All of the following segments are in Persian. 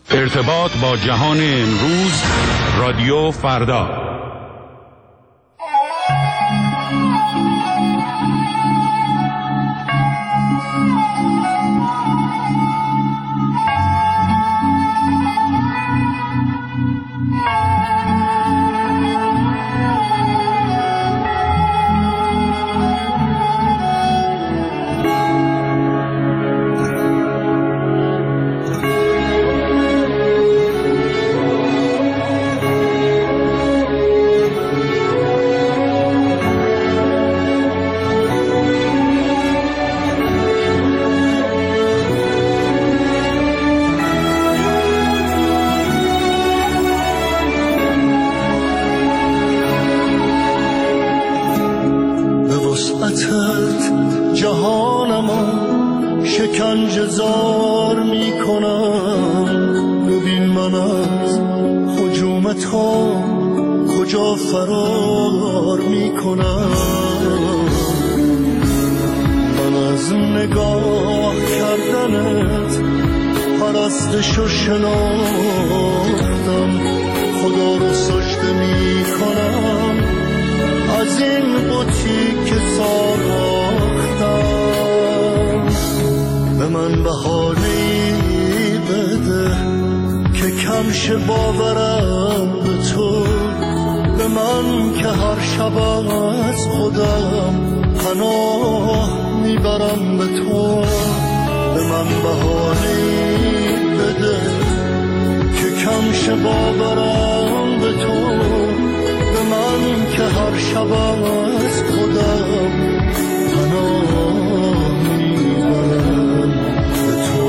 ارتباط با جهان امروز، رادیو فردا. شکنجه‌زار میکنم. ببین من از هجوم تو کجا فرار میکنم. من از نگاه کردنت پرستشو شناختم. خدا رو سجده میکنم از این بتی که ساختم. به من بهانه‌ای بده که کم شه باورم به تو. به من که هر شب از خودم پناه میبرم به تو. به من بهانه‌ای بده که کم شه باورم به تو. به من که هر شب از خودم پناه میبرم به تو.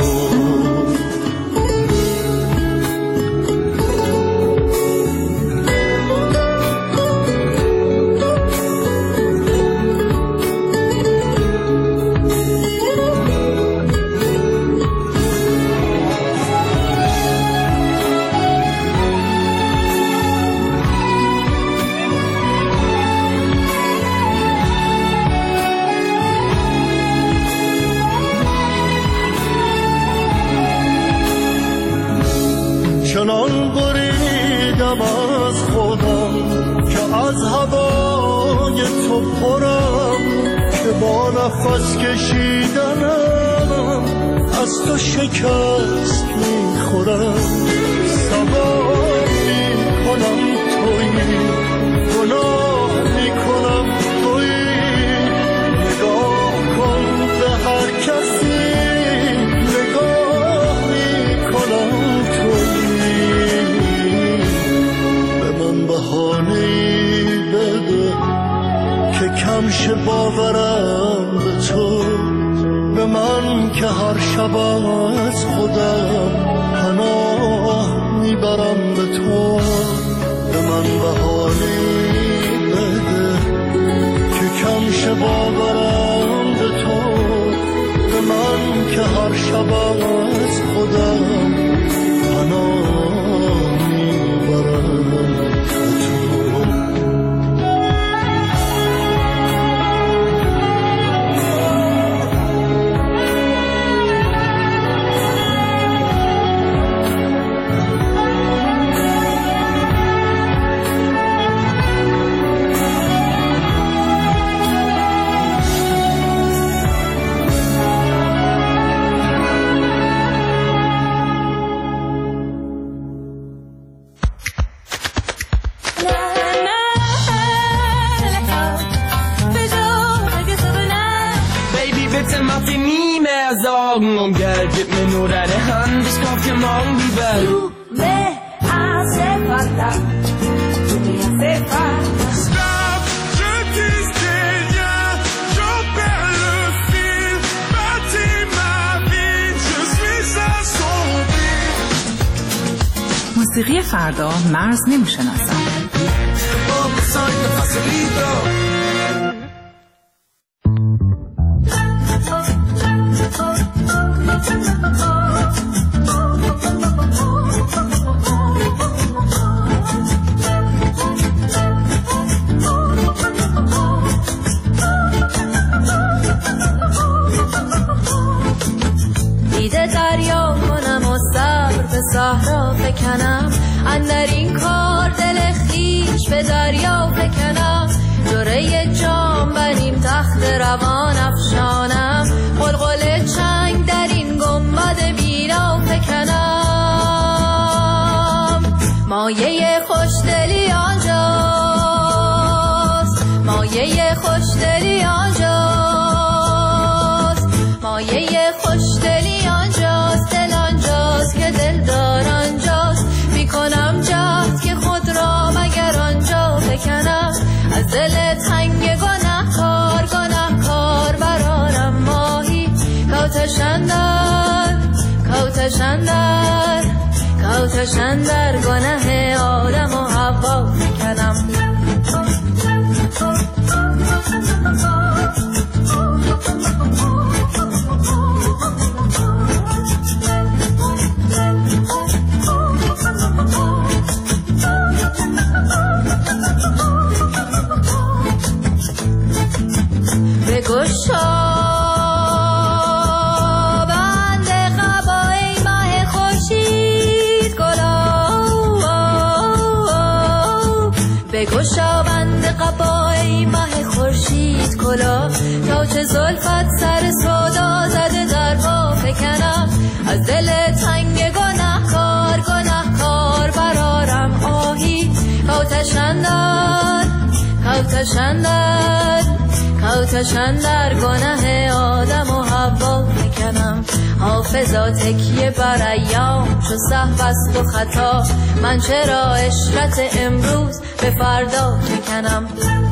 چنان بریدم از خودم که از هوای تو پرم، که با نفس کشیدنم از تو شکست میخورم. سوار میکنم تویی، گناه میکنم تویی. نگاه کن به هر کسی، نگاه میکنم تویی. بهانه‌ای بده که کم شه باورم به تو. به من که هر شب از خودم پناه میبرم به تو. به من بهانه‌ای بده که کم شه باورم به تو. به من که هر شب از خودم پناه میبرم. Um Geld, gib mir nur deine Hand, ich kauf dir morgen die Welt. Tu me hace falta, tu me hace falta. Stop, je disais rien, j'en perds le fil. Bâtis ma vie, je suis assombri. موسیقی فردا مرز نمیشناسم. صحرا فکنم، اندر این کار دل خویش به دریا فکنم. جرعه جام بر این تخت روان افشانم، قلقل چنگ در این گنبد بیرا فکنم. مایه خوشدلی آنجاست، مایه خوشدلی آنجاست، مایه خوشدلی آنجاست، دل آنجاست که دلدار آنجاست. میکنم جهد که خود را مگر آنجا بکنم، از دل تنگ گناهکار گناهکار برارم ماهی. کوتشندر کوتشندر کوتشندر گناه آدم و حوا میکنم. بگشا بند قبای ماه خورشید گلا، بگشا بند قبای ماه خورشید کلا، تا چه زلفت سر سودا زده در پا فکنم. از دل تنگ گناهکار گناهکار برارم آهی. کوتشندر کوتشندر کوتشندر گناه آدم و حوا میکنم. حافظا تکیه بر ایام چو سهو است و خطا، من چرا عشرت امروز به فردا میکنم.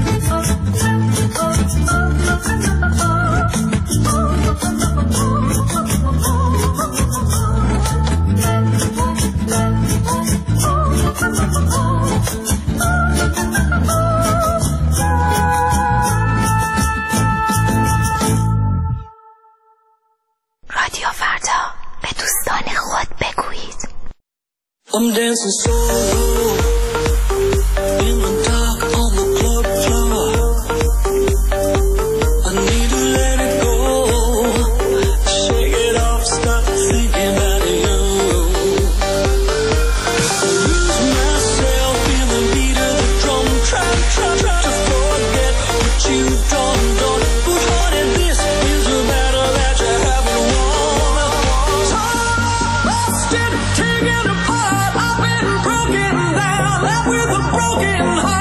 رادیو فردا، به دوستان خود بگویید. I'm dancing solo in the dark on the club floor. I need to let it go, shake it off, stop thinking about you. Lose myself in the beat of the drum, try to forget what you've done. But honey, this is a battle that you haven't won. Busted, taken apart, I've been broken down, left with a broken heart.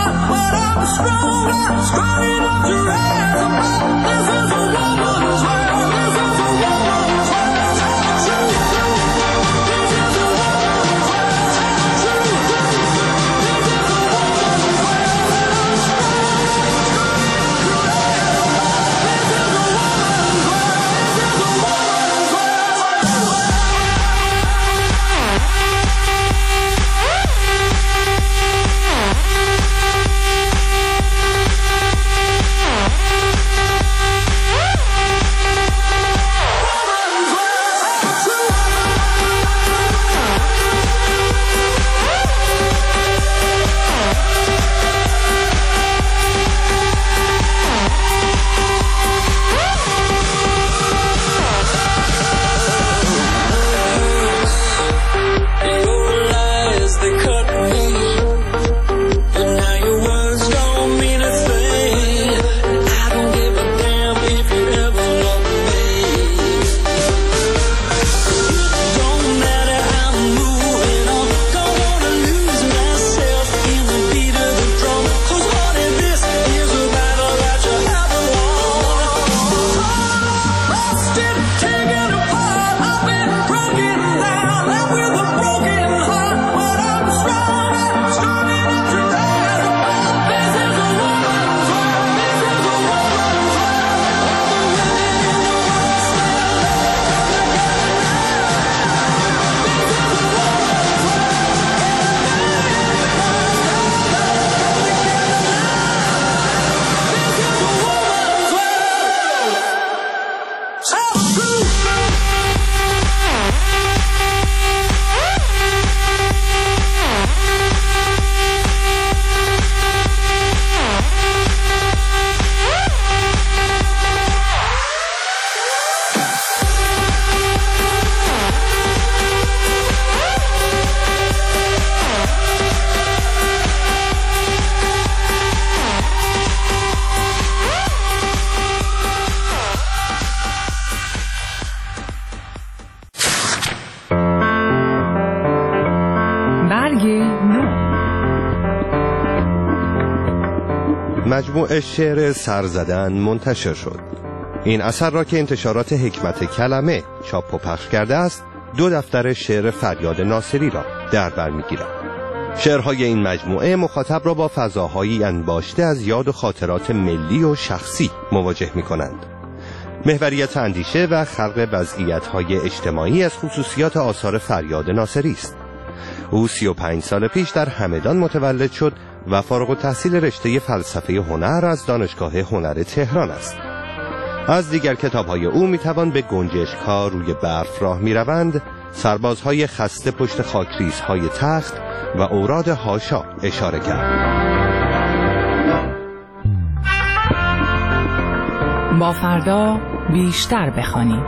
مجموعه شعر سرزدن منتشر شد. این اثر را که انتشارات حکمت کلمه چاپ و پخش کرده است، 2 دفتر شعر فریاد ناصری را در بر می‌گیرد. شعرهای این مجموعه مخاطب را با فضاهایی انباشته از یاد و خاطرات ملی و شخصی مواجه می‌کنند. محوریت اندیشه و خلق وضعیت‌های اجتماعی از خصوصیات آثار فریاد ناصری است. او 35 سال پیش در همدان متولد شد و فارغ التحصیل رشته فلسفه هنر از دانشگاه هنر تهران است. از دیگر کتاب‌های او می‌توان به گنجشک‌ها روی برف راه می‌روند، سربازهای خسته پشت خاکریزهای تخت و اوراد حاشا اشاره کرد. با فردا بیشتر بخوانیم.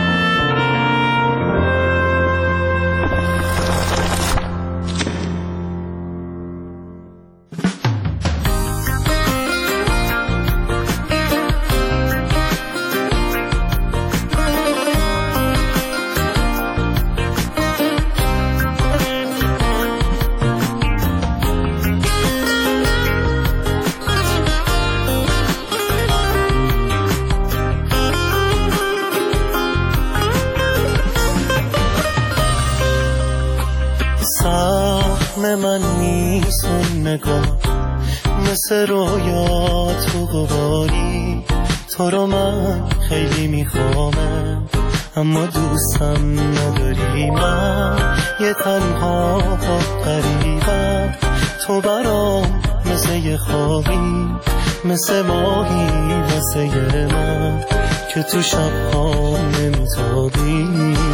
من نیستون نگاه مثل رویا تو گواری، تو رو من خیلی میخوامم اما دوستم نداری. من یه تنها غریبم، تو برام مثل یه خوابی، مثل ماهی واسه من که تو شبها نمیتابی.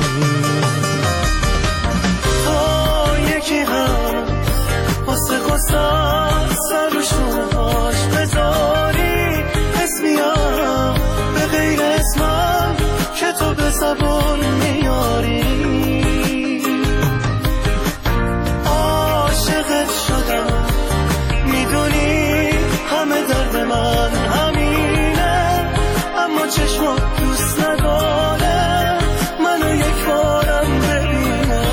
واسه قصد سر رو شونهاش بذاری، اسمیم به غیر اسمم که تو به زبون میاری. عاشقت شدم میدونی همه درد من همینه، اما چشمات دوست نداره منو یک بارم ببینه.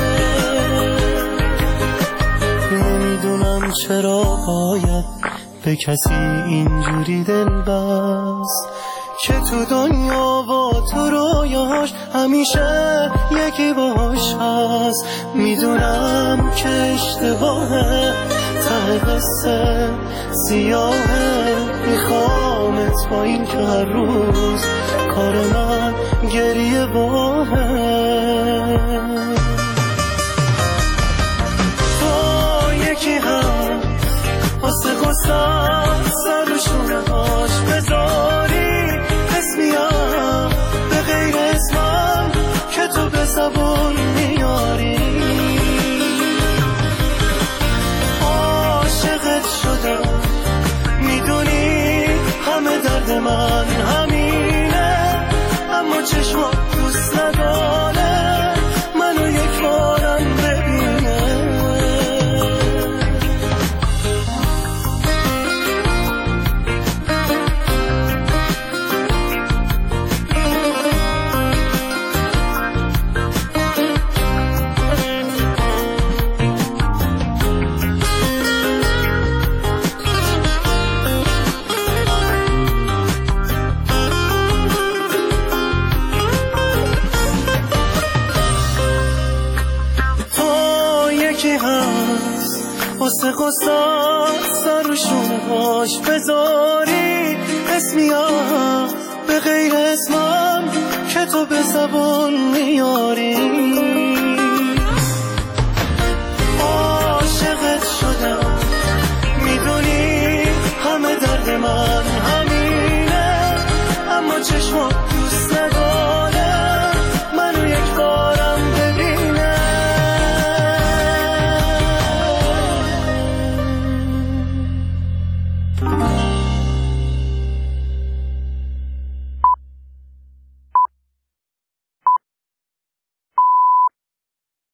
نمیدونم چرا باید به کسی اینجوری دل بست که تو دنیا و تو رویاش همیشه یکی باش هست. میدونم که اشتباهه، ته قصه سیاهه، میخوامت با این که هر روز کار من گریه باهه. یکی هم واسه قصد سر رو شونهاش بذاری، اسمیم به غیر اسمم که تو به زبون میاری. عاشقت شدم میدونی همه درد من همینه، اما چشمات دوست نداره منو یک بارم ببینه. واسه قصد سر رو شونهاش بذاری، اسمیم به غیر اسمم که تو به زبون میاری. عاشقت شدم میدونی همه درد من همینه، اما چشمات